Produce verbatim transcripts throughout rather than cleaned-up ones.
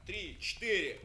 три, четыре.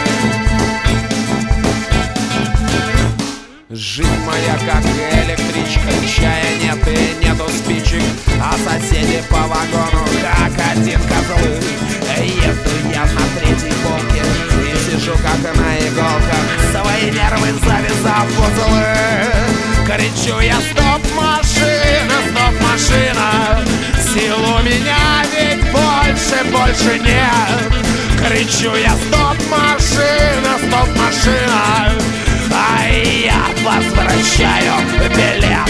Жизнь моя как электричка, чая нет и нету спичек, а соседи по вагону как один козлы. Еду я на третьей полке и сижу как на иголках, свои нервы завязав в узлы. Кричу я: стоп, машина, стоп, машина, сил у меня ведь больше, больше нет. Кричу я: стоп, машина, стоп, машина, а я возвращаю билет.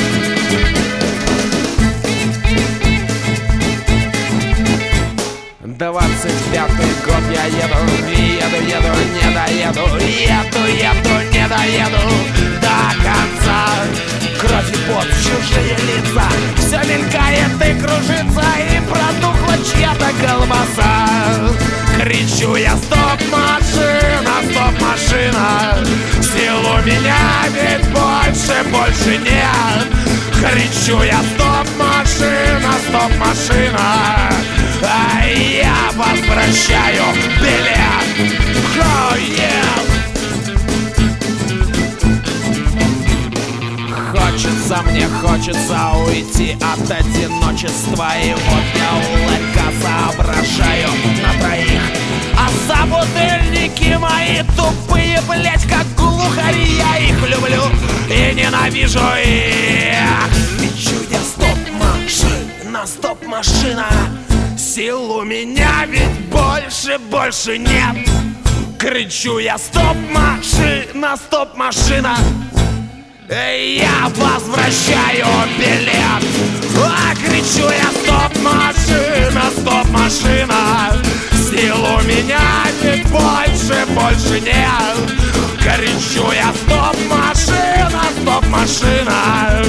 Двадцать пятый год я еду, еду, еду, не доеду, еду, еду, не доеду до конца. Кровь и пот, чужие лица, все мелькает и кружится, и протухла чья-то колбаса. Кричу я: стоп, машина, стоп, машина, сил у меня ведь больше, больше нет. Кричу я: стоп, машина, стоп, машина, а я возвращаю билет. Oh, yeah! Хочется, мне хочется уйти от одиночества, и вот я улыбка соображаю на троих. А собутыльники мои тупые, блять, как глухари, я их люблю и ненавижу их. Кричу я: стоп, машина, стоп, машина, сил у меня ведь больше, больше нет. Кричу я: стоп, машина, стоп, машина, я возвращаю билет. А кричу я: стоп, машина, стоп, машина, сил у меня ведь больше, больше нет. Кричу я: стоп, машина, стоп, машина,